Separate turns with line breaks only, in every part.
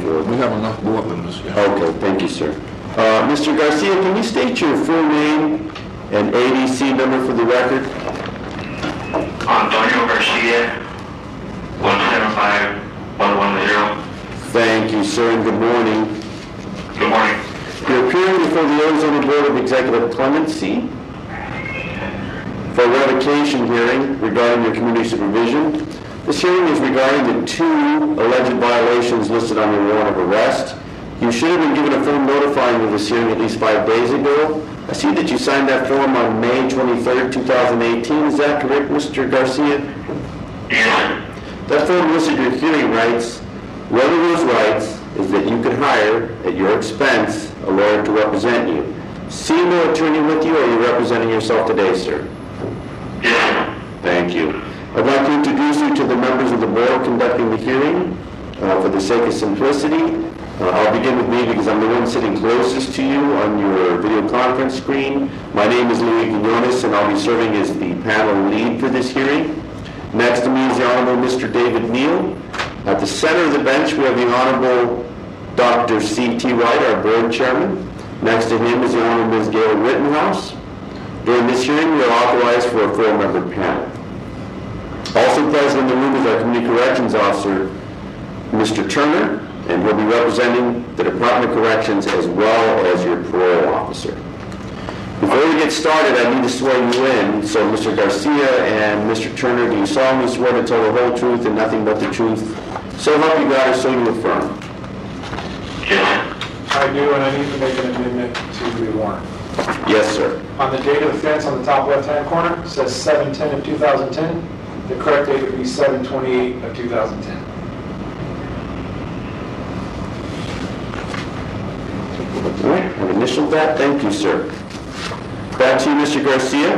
for?
We have enough board members. Yeah.
Okay, thank you, sir. Mr. Garcia, can you state your full name and ADC number for the record?
Antonio Garcia, 175110.
Thank you, sir, and good morning.
Good morning.
You're appearing before the Arizona Board of Executive Clemency for a revocation hearing regarding your community supervision. This hearing is regarding the 2 alleged violations listed on your warrant of arrest. You should have been given a form notifying of this hearing at least 5 days ago. I see that you signed that form on May 23rd, 2018. Is that correct, Mr. Garcia?
Yes.
That form listed your hearing rights. One of those rights is that you can hire, at your expense, a lawyer to represent you. See no attorney with you, or are you representing yourself today, sir?
Yes.
Thank you. I'd like to introduce you to the members of the board conducting the hearing. For the sake of simplicity, I'll begin with me because I'm the one sitting closest to you on your video conference screen. My name is Louis Quinones, and I'll be serving as the panel lead for this hearing. Next to me is the Honorable Mr. David Neal. At the center of the bench, we have the Honorable Dr. C.T. Wright, our board chairman. Next to him is the Honorable Ms. Gail Rittenhouse. During this hearing, we are authorized for a 4-member panel. Also present in the room is our Community Corrections Officer, Mr. Turner, and will be representing the Department of Corrections as well as your parole officer. Before we get started, I need to swear you in. So, Mr. Garcia and Mr. Turner, do you solemnly swear to tell the whole truth and nothing but the truth? So help you God, or so you affirm?
Yes.
I do, and I need to make an amendment to the warrant.
Yes, sir.
On the date of offense on the top left-hand corner, it says 7/10 of 2010. The correct date would be 7/28 of 2010.
All right, I've initialed that. Thank you, sir. Back to you, Mr. Garcia.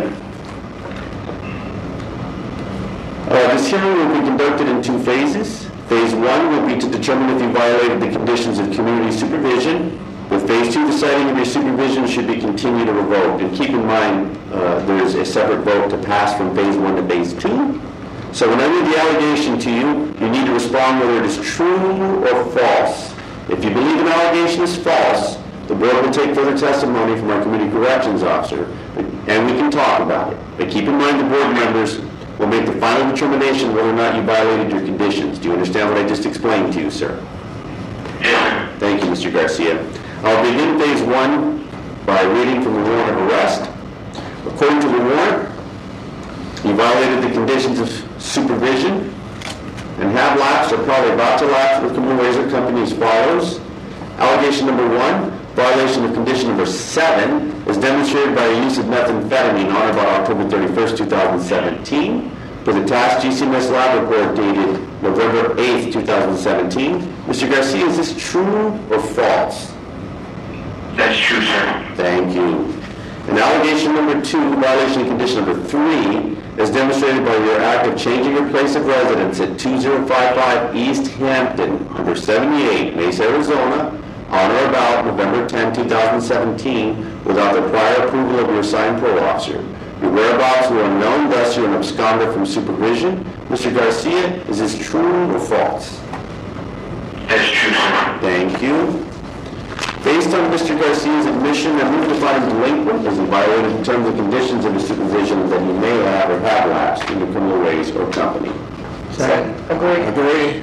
This hearing will be conducted in 2 phases. Phase 1 will be to determine if you violated the conditions of community supervision. With Phase 2, deciding if your supervision should be continued or revoked. And keep in mind, there is a separate vote to pass from Phase 1 to Phase 2. So when I read the allegation to you, you need to respond whether it is true or false. If you believe an allegation is false, the board will take further testimony from our Community Corrections Officer, and we can talk about it. But keep in mind the board members will make the final determination whether or not you violated your conditions. Do you understand what I just explained to you, sir?
Yes.
Thank you, Mr. Garcia. I'll begin Phase 1 by reading from the warrant of arrest. According to the warrant, you violated the conditions of supervision and have lapsed or probably about to lapse with Camille Razor Company as follows. Allegation number 1, violation of condition number 7 is demonstrated by the use of methamphetamine on or about October 31st, 2017. For the task GCMS lab report dated November 8th, 2017. Mr. Garcia, is this true or false?
That's true, sir.
Thank you. And allegation number 2, violation of condition number 3, is demonstrated by your act of changing your place of residence at 2055 East Hampton, number 78, Mesa, Arizona, on or about November 10, 2017, without the prior approval of your assigned parole officer. Your whereabouts were unknown, thus you're an absconder from supervision. Mr. Garcia, is this true or false?
That's true, sir.
Thank you. Based on Mr. Garcia's admission, I move to find him delinquent as he violated the terms and conditions of the supervision that he may have or have lapsed in the criminal ways or company.
Second.
Agree.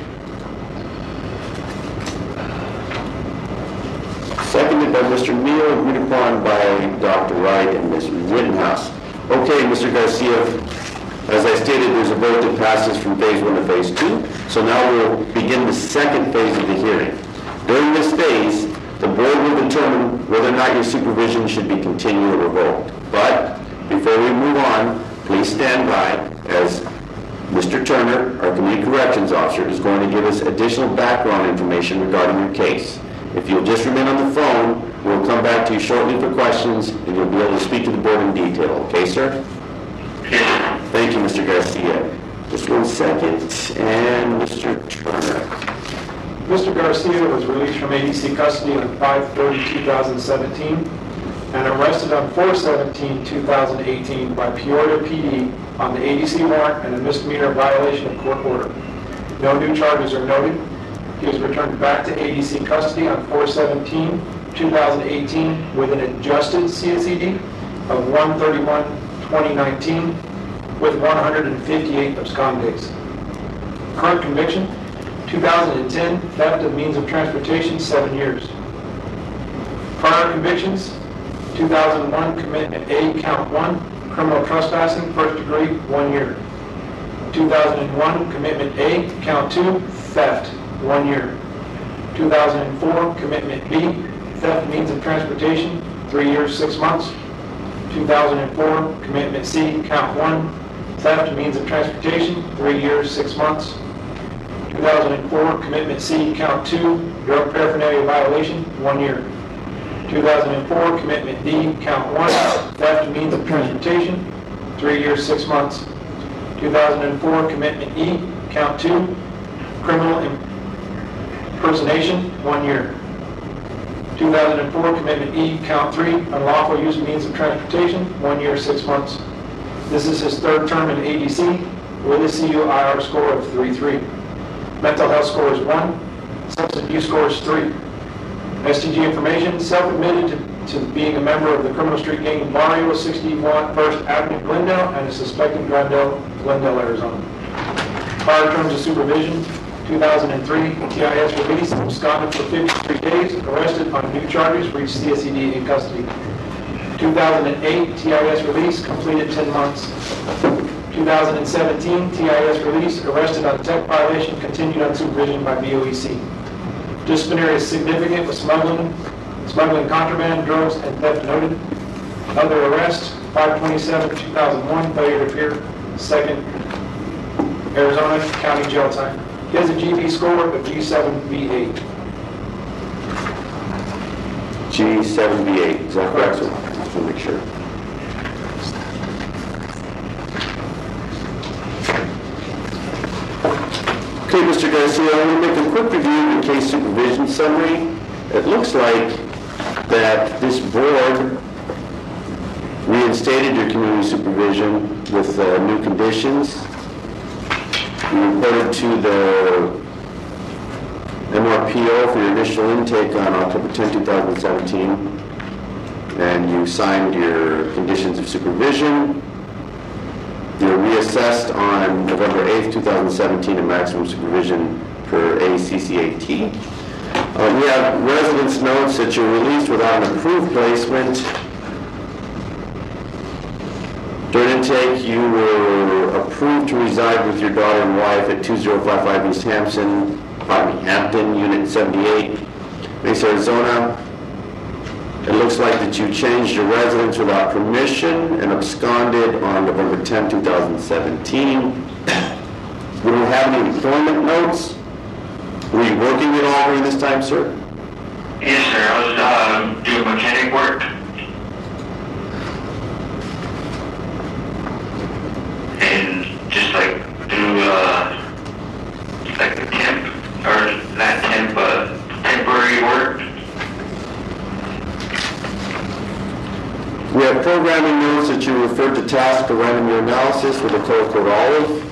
Seconded by Mr. Neal, agreed upon by Dr. Wright and Ms. Rittenhouse. Okay, Mr. Garcia, as I stated, there's a vote that passes from Phase 1 to Phase 2. So now we'll begin the second phase of the hearing. During this phase, the board will determine whether or not your supervision should be continued or revoked. But before we move on, please stand by as Mr. Turner, our Community Corrections Officer, is going to give us additional background information regarding your case. If you'll just remain on the phone, we'll come back to you shortly for questions, and you'll be able to speak to the board in detail. Okay, sir?
Yes.
Thank you, Mr. Garcia. Just 1 second, and Mr. Turner.
Mr. Garcia was released from ADC custody on 5/30/2017 and arrested on 4/17/2018 by Peoria PD on the ADC warrant and a misdemeanor violation of court order. No new charges are noted. He was returned back to ADC custody on 4/17/2018 with an adjusted CSED of 1/31/2019 with 158 abscond days. Current conviction, 2010, theft of means of transportation, 7 years. Prior convictions, 2001, commitment A, count 1, criminal trespassing, first degree, 1 year. 2001, commitment A, count 2, theft, 1 year. 2004, commitment B, theft means of transportation, 3 years, 6 months. 2004, commitment C, count 1, theft means of transportation, 3 years, 6 months. 2004, commitment C, count 2, drug paraphernalia violation, 1 year. 2004, commitment D, count 1, theft means of transportation, 3 years, 6 months. 2004, commitment E, count 2, criminal impersonation, 1 year. 2004, commitment E, count 3, unlawful use of means of transportation, 1 year, 6 months. This is his third term in ADC with a CUIR score of 3.3. Mental health score is 1. Substance abuse score is 3. STG information, self-admitted to being a member of the criminal street gang Barrio 61 First Avenue, Glendale, and is suspected Glendale, Arizona. Prior terms of supervision, 2003, TIS release, absconded for 53 days, arrested on new charges, reached CSED in custody. 2008, TIS release, completed 10 months. 2017, TIS release, arrested on tech violation, continued on supervision by BOEC. Disciplinary is significant with smuggling contraband, drugs, and theft noted. Other arrest, 5/27/2001, failure to appear, 2nd Arizona County jail time. He has a GB score of G7V8.
G7B8, is that correct? Just want to make sure. Okay, Mr. Garcia, I'm going to make a quick review of the case supervision summary. It looks like that this board reinstated your community supervision with new conditions. You reported to the MRPO for your initial intake on October 10, 2017, and you signed your conditions of supervision. You're reassessed on November 8th, 2017 in maximum supervision per ACCAT. We have residence notes that you're released without an approved placement. During intake, you were approved to reside with your daughter and wife at 2055 East Hampton, Unit 78, Mesa, Arizona. It looks like that you changed your residence without permission and absconded on November 10, 2017. We don't have any employment notes. Were you working at all during this time, sir?
Yes, sir. I was doing mechanic work. And just like do like a temp, or not temp, temporary work.
We have programming notes that you referred to task to random your analysis with a color code olive.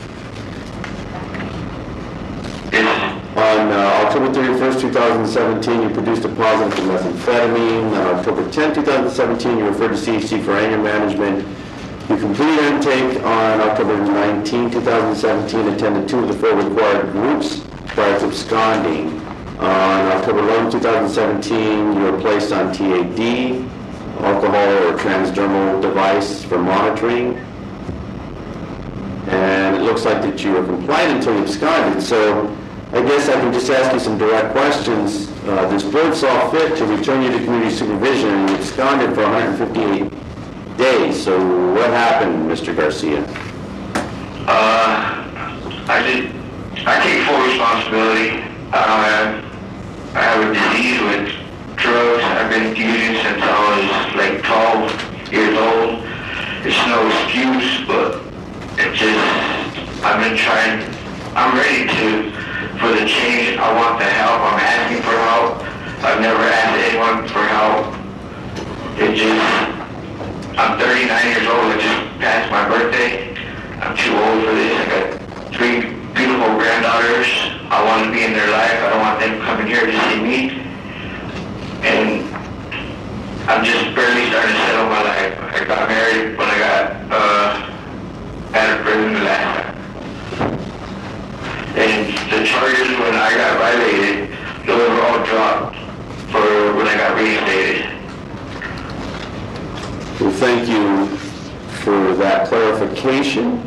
Yes.
On October 31st, 2017, you produced a positive for methamphetamine. On October 10, 2017, you referred to CHC for anger management. You completed intake on October 19, 2017, attended 2 of the 4 required groups prior to absconding. On October 11, 2017, you were placed on TAD, alcohol or transdermal device for monitoring. And it looks like that you were compliant until you absconded. So I guess I can just ask you some direct questions. This board saw fit to return you to community supervision and you absconded for 158 days. So what happened, Mr. Garcia?
I take full responsibility. I have a disease with drugs. I've been using since I was like 12 years old. It's no excuse, but it just, I've been trying, I'm ready for the change. I want the help. I'm asking for help. I've never asked anyone for help. I'm 39 years old. I just passed my birthday. I'm too old for this. I got 3 beautiful granddaughters. I want to be in their life. I don't want them coming here to see me. And I'm just barely starting to settle my life. I got married when I got out of prison the last time. And the charges when I got violated, those were all dropped for when I got reinstated.
Well, thank you for that clarification.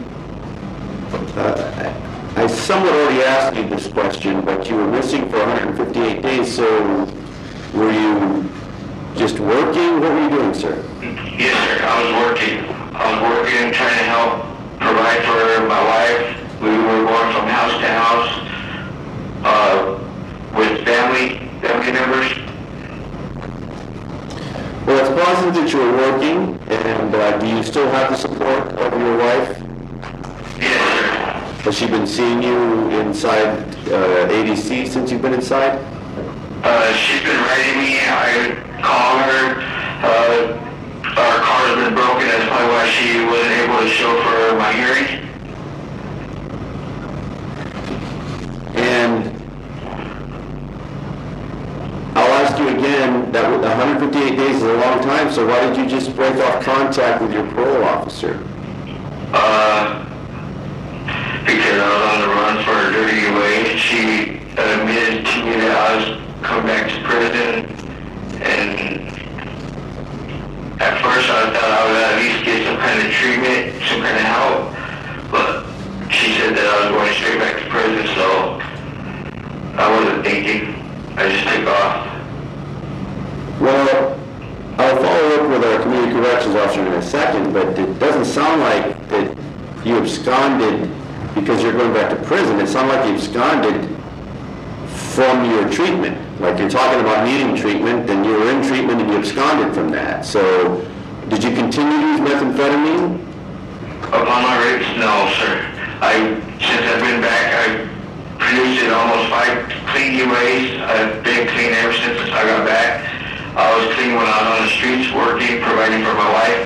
I somewhat already asked you this question, but you were missing for 158 days, so were you just working? What were you doing, sir?
Yes, sir. I was working. Trying to help provide for my wife. We were going from house to house with family members.
Well, it's positive that you were working, and do you still have the support of your wife?
Yes, sir.
Has she been seeing you inside ADC since you've been inside?
She's been writing me. I call her. Our car's been broken. That's probably why she wasn't able to show for my hearing.
And I'll ask you again, that 158 days is a long time, so why did you just break off contact with your parole officer?
Because I was on the run for a dirty way. She admitted to me that I was coming back to prison, and at first I thought I would at least get some kind of treatment, some kind of help, but she said that I was going straight back to prison, so I wasn't thinking. I just took off.
Well, I'll follow up with our community corrections officer in a second, but it doesn't sound like that you absconded because you're going back to prison. It sounded like you absconded from your treatment. Like you're talking about needing treatment, and you were in treatment and you absconded from that. So, did you continue to use methamphetamine?
Upon my rapes, no, sir. Since I've been back, I've produced almost 5 clean UAs. I've been clean ever since I got back. I was clean when I was on the streets working, providing for my wife.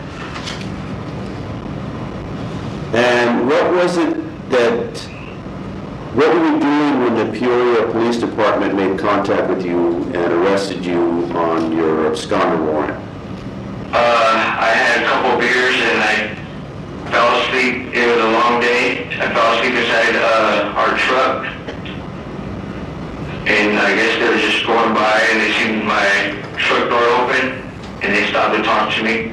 And what was it what were you doing when the Peoria Police Department made contact with you and arrested you on your absconder warrant?
I had a couple beers and I fell asleep. It was a long day. I fell asleep inside our truck. And I guess they were just going by and they seen my truck door open and they stopped to talk to me.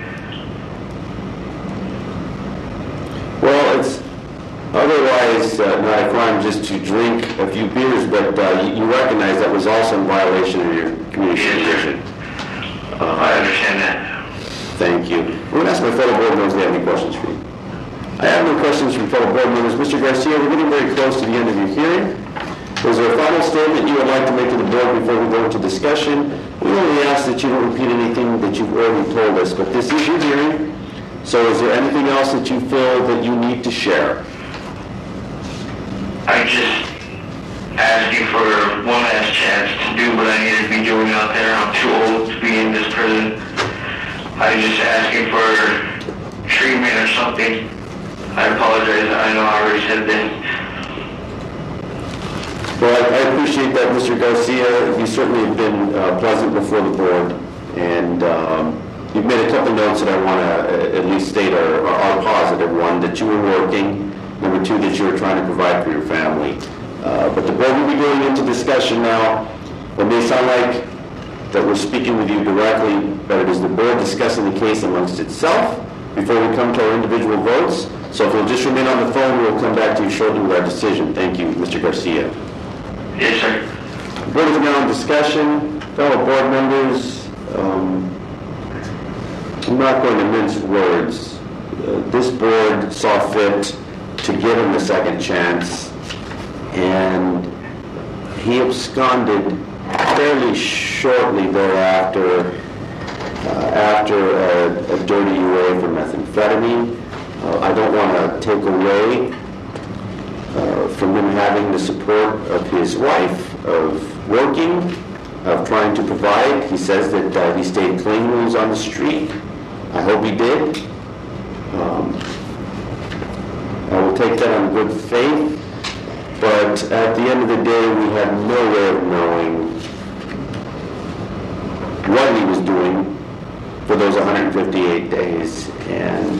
Well, it's otherwise not a crime just to drink a few beers, but you recognize that was also in violation of your community supervision.
I understand that.
Thank you. I'm going to ask my fellow board members if they have any questions for you. I have no questions from fellow board members. Mr. Garcia, we're getting very close to the end of your hearing. Is there a final statement you would like to make to the board before we go into discussion? We only ask that you don't repeat anything that you've already told us, but this is your hearing. So is there anything else that you feel that you need to share?
I just ask you for one last chance to do what I need to be doing out there. I'm too old to be in this prison. I just asking for treatment or something. I apologize. I know I already said that.
Well, I appreciate that, Mr. Garcia. You certainly have been pleasant before the board, and you've made a couple notes that I want to at least state are positive. One, that you were working. Number two, that you were trying to provide for your family. But the board will be going into discussion now. It may sound like that we're speaking with you directly, but it is the board discussing the case amongst itself before we come to our individual votes. So if you'll just remain on the phone, we'll come back to you shortly with our decision. Thank you, Mr. Garcia.
Yes, sir.
The board is now in discussion. Fellow board members, I'm not going to mince words. This board saw fit to give him a second chance, and he absconded fairly shortly thereafter, after a dirty UA for methamphetamine. I don't want to take away from him having the support of his wife, of working, of trying to provide. He says that he stayed clean when he was on the street. I hope he did. I will take that on good faith. But at the end of the day, we had no way of knowing what he was doing for those 158 days, and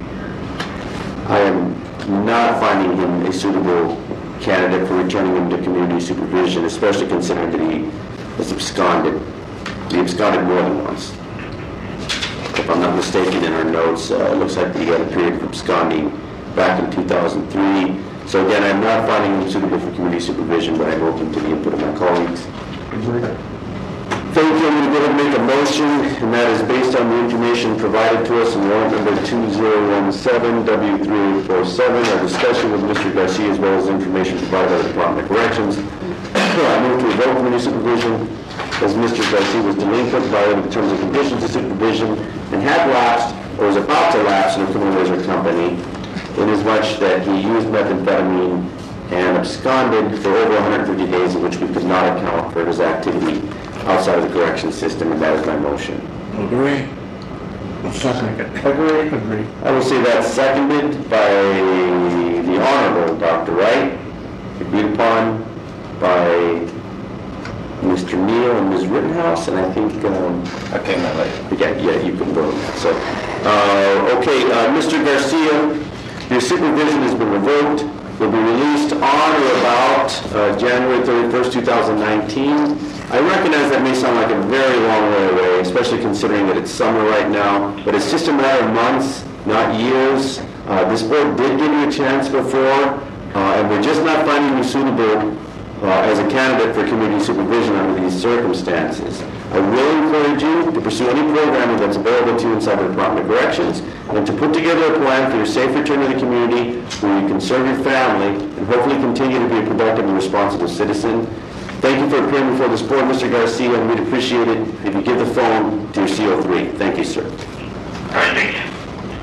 I am not finding him a suitable candidate for returning him to community supervision, especially considering that he was absconded. He absconded more than once. If I'm not mistaken, in our notes, it looks like he had a period of absconding back in 2003. So again, I'm not finding him suitable for community supervision, but I'm open to the input of my colleagues. Thank you. I'm going to go ahead and make a motion, and that is based on the information provided to us in warrant number 2017-W3847, our discussion with Mr. Garcia, as well as information provided by the Department of Corrections. I move to revoke community supervision as Mr. Garcia was delinquent, violating the terms and conditions of supervision, and had lapsed, or was about to lapse in a criminal razor company, inasmuch that he used methamphetamine and absconded for over 150 days, in which we could not account for his activity outside of the correction system, and that is my motion.
Agree? Second.
Agree. I will say that's seconded by the Honorable Dr. Wright, agreed upon by Mr. Neal and Ms. Rittenhouse, and I think...
I came in late.
Yeah, you can vote on that. So, Mr. Garcia, your supervision has been revoked. Will be released on or about January 31st, 2019. I recognize that may sound like a very long way away, especially considering that it's summer right now, but it's just a matter of months, not years. This board did give you a chance before, and we're just not finding you suitable as a candidate for community supervision under these circumstances. I will encourage you to pursue any programming that's available to you inside the Department of Corrections, and to put together a plan for your safe return to the community where you can serve your family and hopefully continue to be a productive and responsible citizen. Thank you for appearing before this board, Mr. Garcia, and we'd appreciate it if you give the phone to your CO3. Thank you, sir.